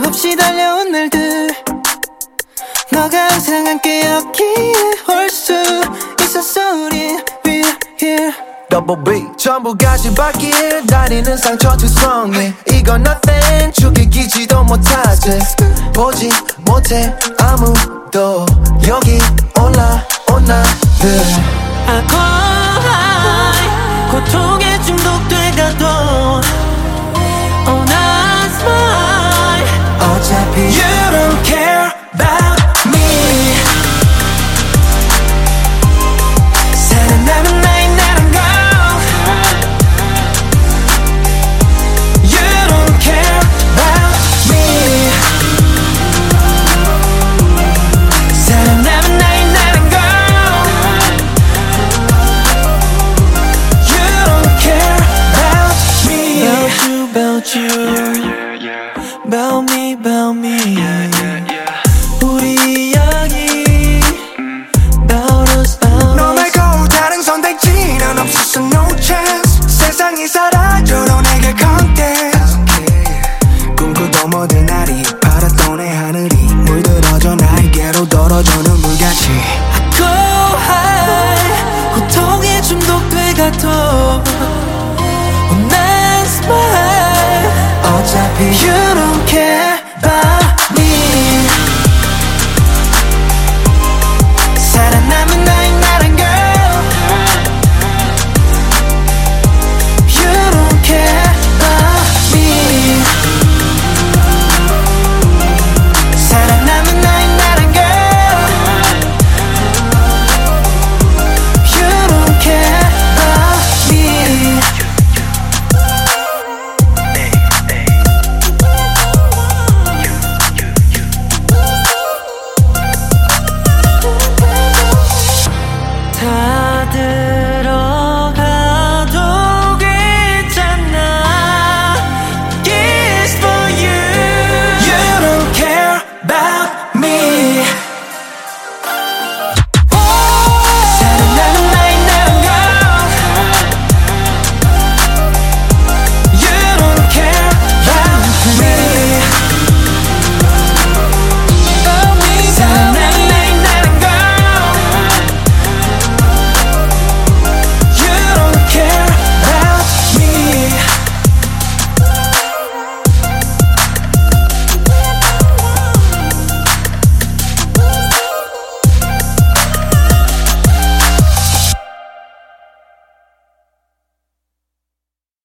없이 달려온 날들 너가 항상 함께였기에 올 수 있었어 우린 We're here Double B 전부 가진 바퀴에 다리는 상처투성이 이건 nothing 죽이기지도 못하지 보지 못해 아무도 여기 올라온 나를 I call high 고통에 중독돼가도 Oh not smile 어차피 You don't care about me 살아남은 나의 나란 걸 You don't care about me 살아남은 나의 나란 걸 You don't care about me About me about me 우리 이야기 About us about 너 us 말고 다른 선택지는 없었어 no chance 세상이 사라져도 내게 contest 꿈꾸던 모든 날이